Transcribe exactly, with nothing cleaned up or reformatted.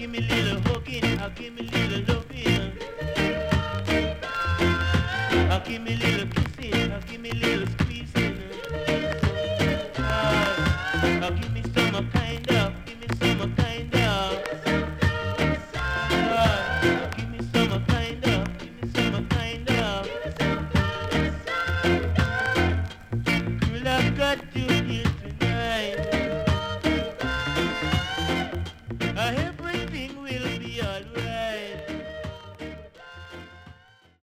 give me little hugging, uh, give me little loving. Uh, give me little kissing, uh, give me little squeezing. Uh, uh, give me some kind of, give me some kind of. Uh, give me some kind of, give me some kind of. Girl, I've got you here tonight. Uh, everything